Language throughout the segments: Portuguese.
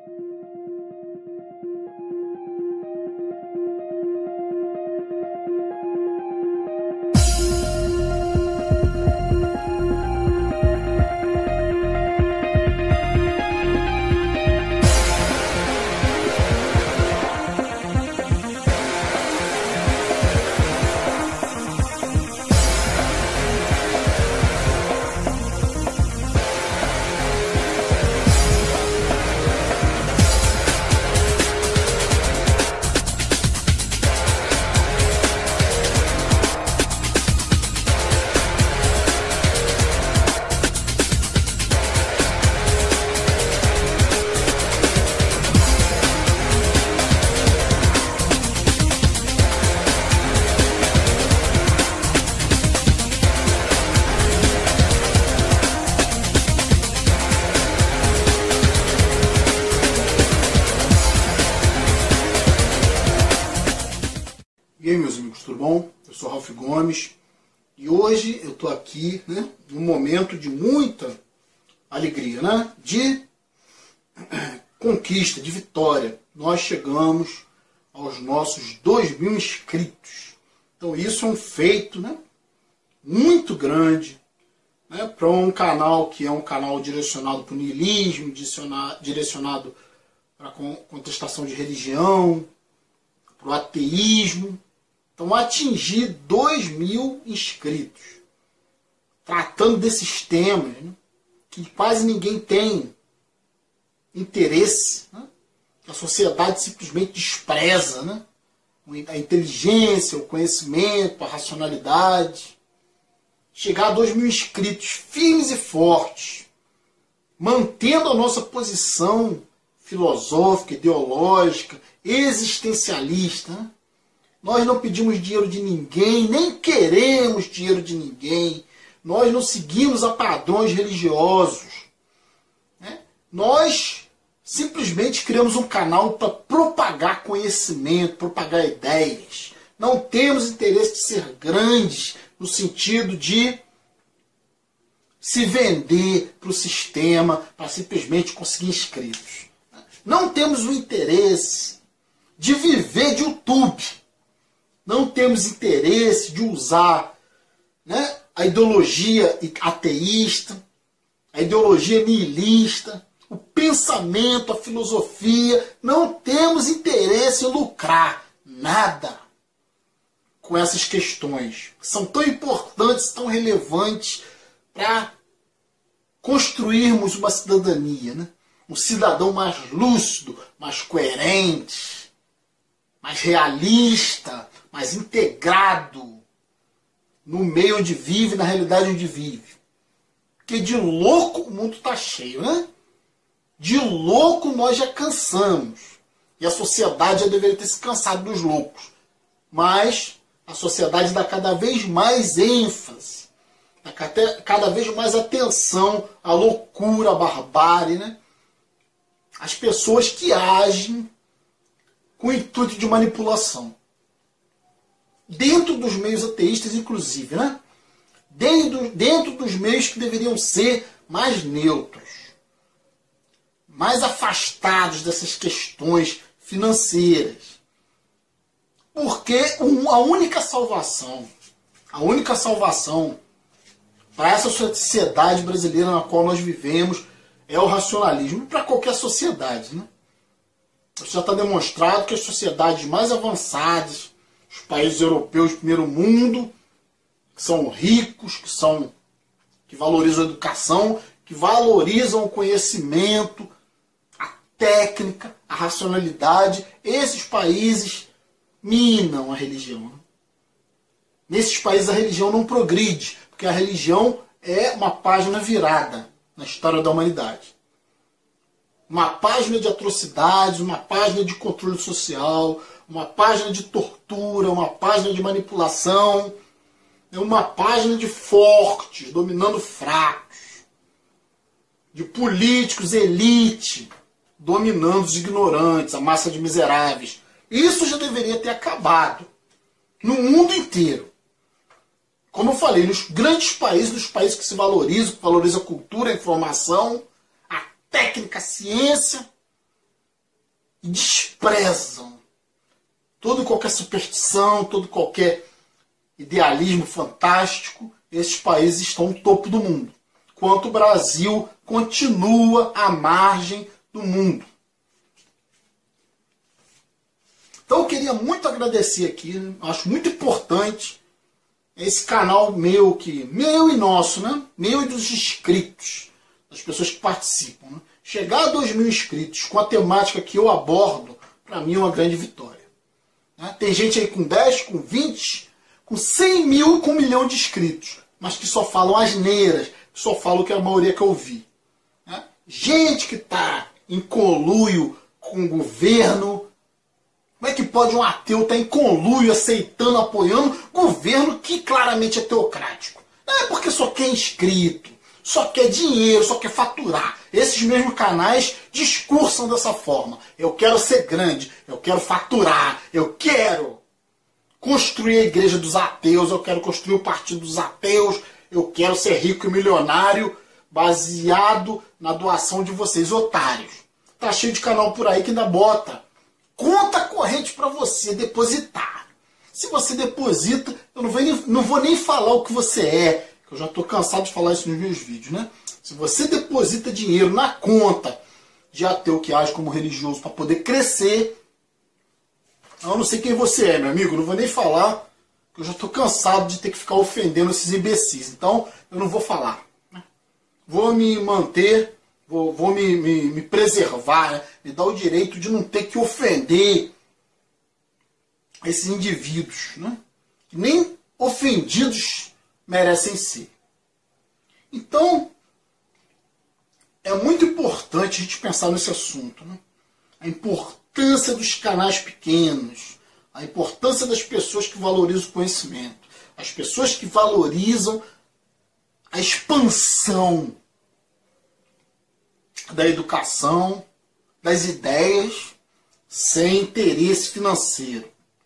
E aí, meus amigos, tudo bom? Eu sou Ralph Gomes e hoje eu estou aqui, num momento de muita alegria, de conquista, de vitória. Nós chegamos aos nossos 2.000 inscritos. Então isso é um feito, muito grande, para um canal que é um canal direcionado para o niilismo, direcionado para a contestação de religião, para o ateísmo. Então, atingir 2.000 inscritos, tratando desses temas que quase ninguém tem interesse, que a sociedade simplesmente despreza, a inteligência, o conhecimento, a racionalidade. Chegar a 2.000 inscritos firmes e fortes, mantendo a nossa posição filosófica, ideológica, existencialista. Nós não pedimos dinheiro de ninguém, nem queremos dinheiro de ninguém. Nós não seguimos a padrões religiosos. Nós simplesmente criamos um canal para propagar conhecimento, propagar ideias. Não temos interesse de ser grandes no sentido de se vender para o sistema para simplesmente conseguir inscritos. Não temos o interesse de viver de YouTube. Não temos interesse de usar a ideologia ateísta, a ideologia nihilista, o pensamento, a filosofia. Não temos interesse em lucrar nada com essas questões, que são tão importantes, tão relevantes para construirmos uma cidadania, um cidadão mais lúcido, mais coerente, mais realista, mais integrado no meio onde vive, na realidade onde vive. Porque de louco o mundo está cheio, De louco nós já cansamos. E a sociedade já deveria ter se cansado dos loucos. Mas a sociedade dá cada vez mais ênfase, dá cada vez mais atenção à loucura, à barbárie, As pessoas que agem com o intuito de manipulação. Dentro dos meios ateístas, inclusive, dentro dos meios que deveriam ser mais neutros, mais afastados dessas questões financeiras. Porque a única salvação para essa sociedade brasileira na qual nós vivemos é o racionalismo. Para qualquer sociedade, Já está demonstrado que as sociedades mais avançadas, os países europeus de primeiro mundo, que são ricos, que valorizam a educação, que valorizam o conhecimento, a técnica, a racionalidade, esses países minam a religião. Nesses países a religião não progride, porque a religião é uma página virada na história da humanidade. Uma página de atrocidades, uma página de controle social, uma página de tortura, uma página de manipulação, uma página de fortes dominando fracos, de políticos elite dominando os ignorantes, a massa de miseráveis. Isso já deveria ter acabado no mundo inteiro. Como eu falei, nos grandes países, nos países que se valorizam, que valorizam a cultura, a informação, a técnica, a ciência, e desprezam toda e qualquer superstição, todo qualquer idealismo fantástico, esses países estão no topo do mundo. Enquanto o Brasil continua à margem do mundo. Então eu queria muito agradecer aqui, né? Acho muito importante esse canal meu e nosso, né? Meu e dos inscritos, das pessoas que participam, né? Chegar a 2.000 inscritos com a temática que eu abordo, para mim é uma grande vitória. Né? Tem gente aí com 10, com 20, com 100 mil, com 1 milhão de inscritos, mas que só falam asneiras, que só falam o que a maioria que eu vi. Né? Gente que está em conluio com o governo. Como é que pode um ateu estar em conluio, aceitando, apoiando governo que claramente é teocrático? É porque só quer inscrito, só quer dinheiro, só quer faturar. Esses mesmos canais discursam dessa forma. Eu quero ser grande, eu quero faturar, eu quero construir a igreja dos ateus, eu quero construir o partido dos ateus, eu quero ser rico e milionário baseado na doação de vocês, otários. Tá cheio de canal por aí que ainda bota conta corrente para você depositar. Se você deposita, eu não vou nem falar o que você é, que eu já estou cansado de falar isso nos meus vídeos, né? Se você deposita dinheiro na conta de ateu que age como religioso para poder crescer, eu não sei quem você é, meu amigo, não vou nem falar, que eu já estou cansado de ter que ficar ofendendo esses imbecis. Então, eu não vou falar. Né? Vou me manter, vou me preservar, né? Me dar o direito de não ter que ofender esses indivíduos, né? Que nem ofendidos merecem ser. Então, é muito importante a gente pensar nesse assunto, né? A importância dos canais pequenos, a importância das pessoas que valorizam o conhecimento, as pessoas que valorizam a expansão da educação, das ideias, sem interesse financeiro.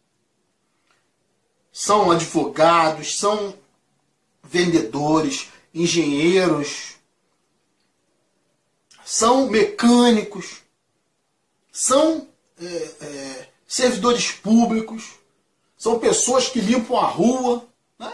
São advogados, são vendedores, engenheiros, são mecânicos, são servidores públicos, são pessoas que limpam a rua, né?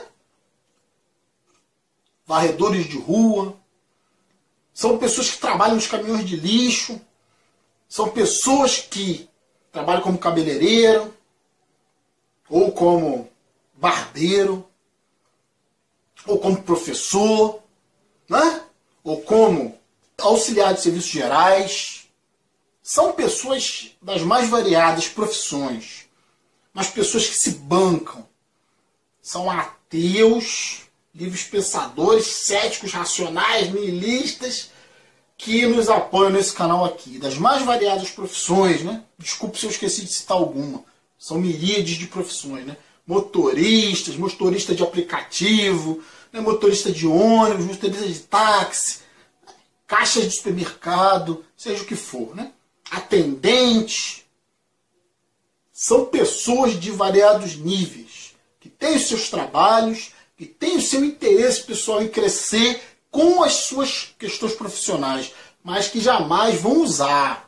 Varredores de rua, são pessoas que trabalham nos caminhões de lixo, são pessoas que trabalham como cabeleireiro, ou como barbeiro, ou como professor, né? Ou como auxiliar de serviços gerais. São pessoas das mais variadas profissões, mas pessoas que se bancam. São ateus, livres pensadores, céticos, racionais, nihilistas, que nos apoiam nesse canal aqui. Das mais variadas profissões, né? Desculpe se eu esqueci de citar alguma. São miríades de profissões, né? Motoristas, motorista de aplicativo, né? Motorista de ônibus, motorista de táxi, caixas de supermercado, seja o que for, né? Atendentes. São pessoas de variados níveis, que têm os seus trabalhos, que têm o seu interesse pessoal em crescer com as suas questões profissionais, mas que jamais vão usar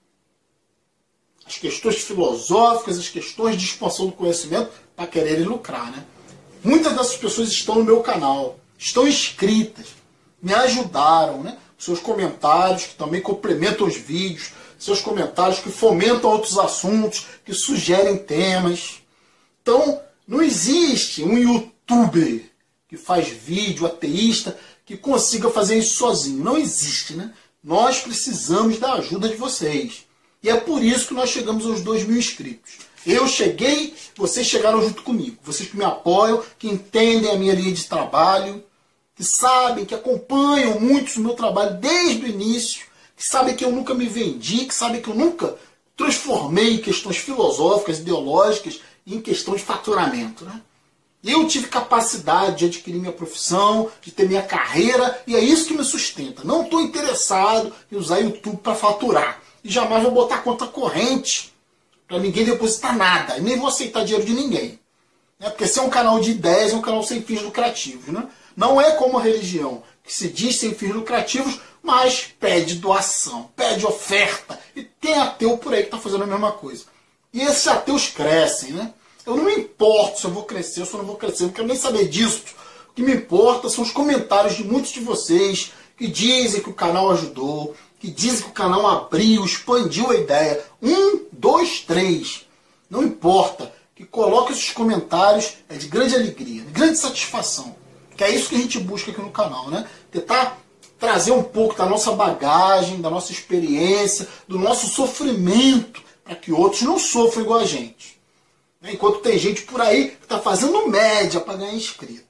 as questões filosóficas, as questões de expansão do conhecimento para quererem lucrar, né? Muitas dessas pessoas estão no meu canal, estão inscritas, me ajudaram, né? Seus comentários que também complementam os vídeos, seus comentários que fomentam outros assuntos, que sugerem temas. Então, não existe um youtuber que faz vídeo, ateísta, que consiga fazer isso sozinho. Não existe, né? Nós precisamos da ajuda de vocês. E é por isso que nós chegamos aos 2.000 inscritos. Eu cheguei, vocês chegaram junto comigo. Vocês que me apoiam, que entendem a minha linha de trabalho, que sabem, que acompanham muito o meu trabalho desde o início, que sabem que eu nunca me vendi, que sabem que eu nunca transformei questões filosóficas, ideológicas, em questão de faturamento, né? Eu tive capacidade de adquirir minha profissão, de ter minha carreira, e é isso que me sustenta. Não estou interessado em usar YouTube para faturar. E jamais vou botar conta corrente para ninguém depositar nada. E nem vou aceitar dinheiro de ninguém. Né? Porque se é um canal de ideias, é um canal sem fins lucrativos. Né? Não é como a religião, que se diz sem fins lucrativos, mas pede doação, pede oferta. E tem ateu por aí que está fazendo a mesma coisa. E esses ateus crescem, né? Eu não me importo se eu vou crescer ou se eu não vou crescer, não quero nem saber disso. O que me importa são os comentários de muitos de vocês que dizem que o canal ajudou, que dizem que o canal abriu, expandiu a ideia. 1, 2, 3. Não importa. Que coloque esses comentários é de grande alegria, de grande satisfação. Que é isso que a gente busca aqui no canal, né? Tentar trazer um pouco da nossa bagagem, da nossa experiência, do nosso sofrimento, para que outros não sofram igual a gente. Enquanto tem gente por aí que está fazendo média para ganhar inscrito.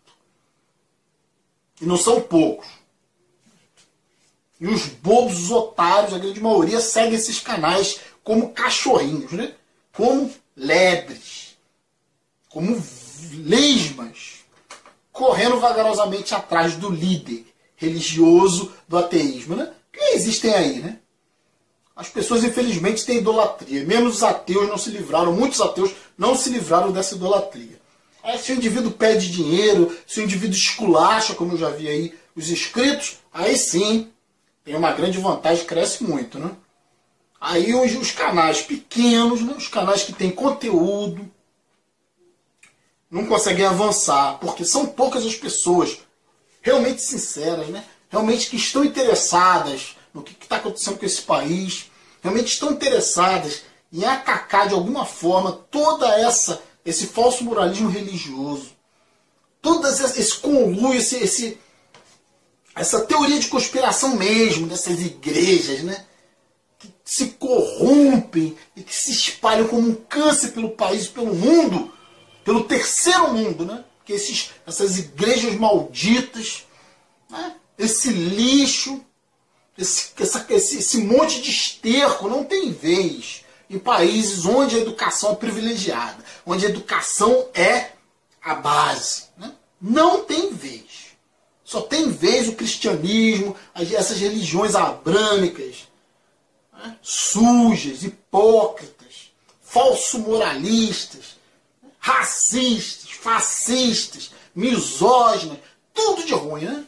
E não são poucos. E os bobos, os otários, a grande maioria, seguem esses canais como cachorrinhos, né? Como lebres, como lesmas, correndo vagarosamente atrás do líder religioso do ateísmo, né? Que existem aí, né? As pessoas, infelizmente, têm idolatria. Mesmo os ateus não se livraram, muitos ateus não se livraram dessa idolatria. Aí, se o indivíduo pede dinheiro, se o indivíduo esculacha, como eu já vi aí, os inscritos, aí sim, tem uma grande vantagem, cresce muito, né? Aí os canais pequenos, né? Os canais que têm conteúdo, não conseguem avançar, porque são poucas as pessoas realmente sinceras, né? Realmente que estão interessadas no que está acontecendo com esse país, realmente estão interessadas em atacar de alguma forma toda esse falso moralismo religioso, todo esse conluio, essa teoria de conspiração mesmo dessas igrejas, né? Que se corrompem e que se espalham como um câncer pelo país, pelo mundo, pelo terceiro mundo, né? Que essas igrejas malditas, né? Esse lixo, esse monte de esterco não tem vez em países onde a educação é privilegiada, onde a educação é a base, né? Não tem vez. Só tem vez o cristianismo, essas religiões abrâmicas, né? Sujas, hipócritas, falso-moralistas, racistas, fascistas, misóginas, tudo de ruim, né?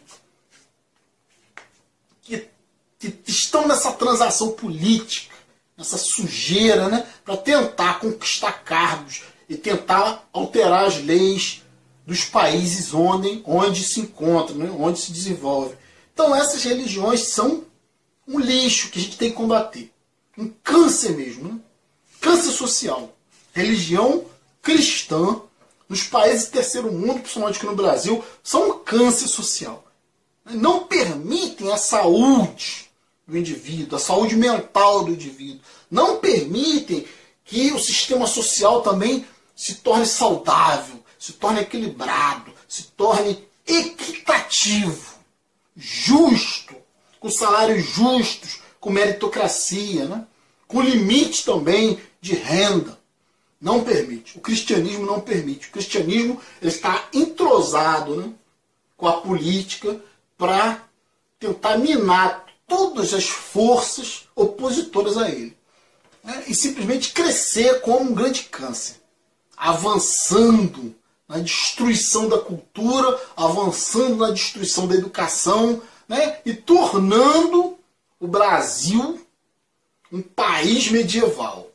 Que estão nessa transação política, nessa sujeira, né? Para tentar conquistar cargos e tentar alterar as leis dos países onde se encontram, né? Onde se desenvolve. Então essas religiões são um lixo que a gente tem que combater. Um câncer mesmo, né? Câncer social. Religião cristã, nos países do terceiro mundo, principalmente aqui no Brasil, são um câncer social. Não permitem a saúde do indivíduo, a saúde mental do indivíduo. Não permitem que o sistema social também se torne saudável, se torne equilibrado, se torne equitativo, justo, com salários justos, com meritocracia, né? Com limite também de renda. Não permite. O cristianismo não permite. O cristianismo ele está entrosado, né, com a política para tentar minar todas as forças opositoras a ele. Né, e simplesmente crescer como um grande câncer. Avançando na destruição da cultura, avançando na destruição da educação, né, e tornando o Brasil um país medieval.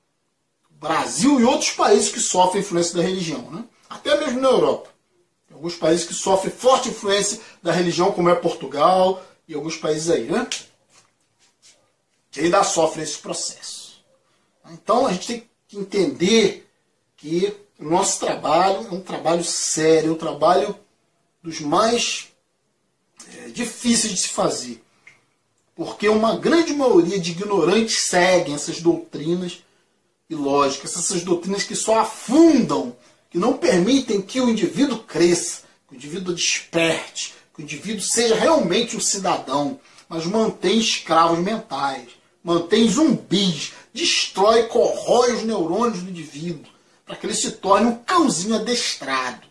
Brasil e outros países que sofrem influência da religião, né? Até mesmo na Europa. Tem alguns países que sofrem forte influência da religião, como é Portugal e alguns países aí, né? Que ainda sofrem esse processo. Então a gente tem que entender que o nosso trabalho é um trabalho sério, é um trabalho dos mais difíceis de se fazer. Porque uma grande maioria de ignorantes seguem essas doutrinas ilógicas, essas doutrinas que só afundam, que não permitem que o indivíduo cresça, que o indivíduo desperte, que o indivíduo seja realmente um cidadão, mas mantém escravos mentais, mantém zumbis, destrói, corrói os neurônios do indivíduo, para que ele se torne um cãozinho adestrado,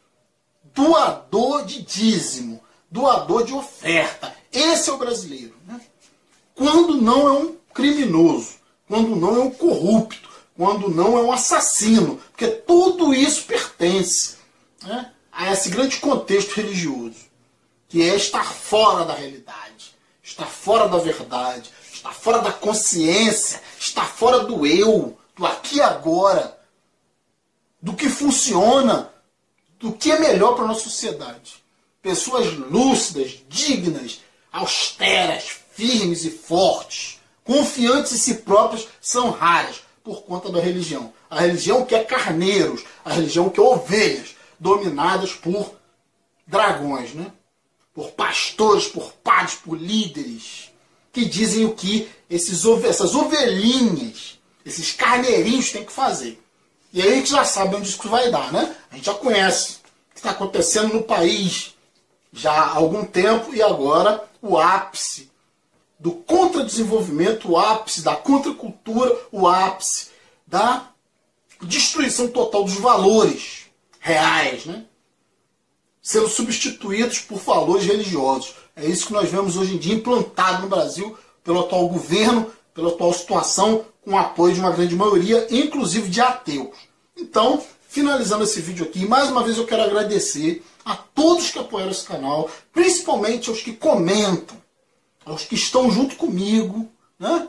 doador de dízimo, doador de oferta. Esse é o brasileiro, né? Quando não é um criminoso, quando não é um corrupto, quando não é um assassino, porque tudo isso pertence, né, a esse grande contexto religioso, que é estar fora da realidade, estar fora da verdade, estar fora da consciência, está fora do eu, do aqui e agora, do que funciona, do que é melhor para a nossa sociedade. Pessoas lúcidas, dignas, austeras, firmes e fortes, confiantes em si próprias, são raras por conta da religião. A religião quer carneiros, a religião quer ovelhas, dominadas por dragões, né? Por pastores, por padres, por líderes, que dizem o que essas ovelhinhas, esses carneirinhos têm que fazer. E aí a gente já sabe onde isso vai dar, né? A gente já conhece o que está acontecendo no país já há algum tempo, e agora o ápice do contradesenvolvimento, o ápice da contracultura, o ápice da destruição total dos valores reais, né? Sendo substituídos por valores religiosos. É isso que nós vemos hoje em dia implantado no Brasil pelo atual governo, pela atual situação, com o apoio de uma grande maioria, inclusive de ateus. Então, finalizando esse vídeo aqui, mais uma vez eu quero agradecer a todos que apoiaram esse canal, principalmente aos que comentam, aos que estão junto comigo, né?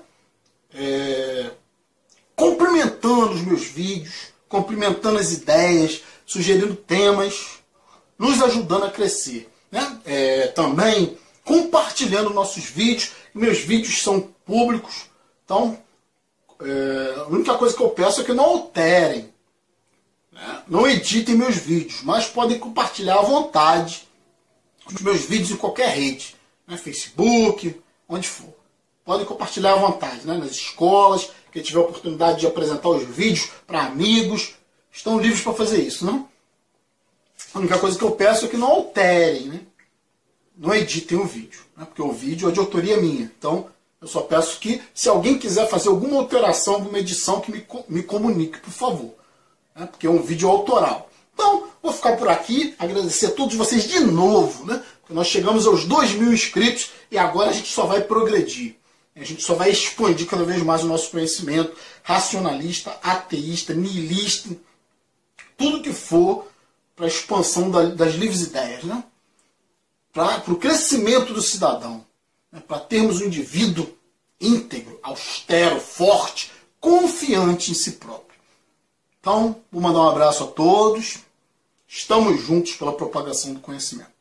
Complementando os meus vídeos, complementando as ideias, sugerindo temas, nos ajudando a crescer, né? Também compartilhando nossos vídeos. Meus vídeos são públicos, então a única coisa que eu peço é que não alterem, né? Não editem meus vídeos, mas podem compartilhar à vontade os meus vídeos em qualquer rede, né? Facebook, onde for. Podem compartilhar à vontade, né? Nas escolas, quem tiver a oportunidade de apresentar os vídeos para amigos, estão livres para fazer isso, né? A única coisa que eu peço é que não alterem, né? Não editem o vídeo, né? Porque o vídeo é de autoria minha. Então, eu só peço que, se alguém quiser fazer alguma alteração, alguma edição, que me comunique, por favor, né? Porque é um vídeo autoral. Então, vou ficar por aqui, agradecer a todos vocês de novo, né? Porque nós chegamos aos 2.000 inscritos e agora a gente só vai progredir. A gente só vai expandir cada vez mais o nosso conhecimento racionalista, ateísta, nihilista, tudo que for para a expansão das livres ideias, né? Para o crescimento do cidadão, né? Para termos um indivíduo íntegro, austero, forte, confiante em si próprio. Então, vou mandar um abraço a todos. Estamos juntos pela propagação do conhecimento.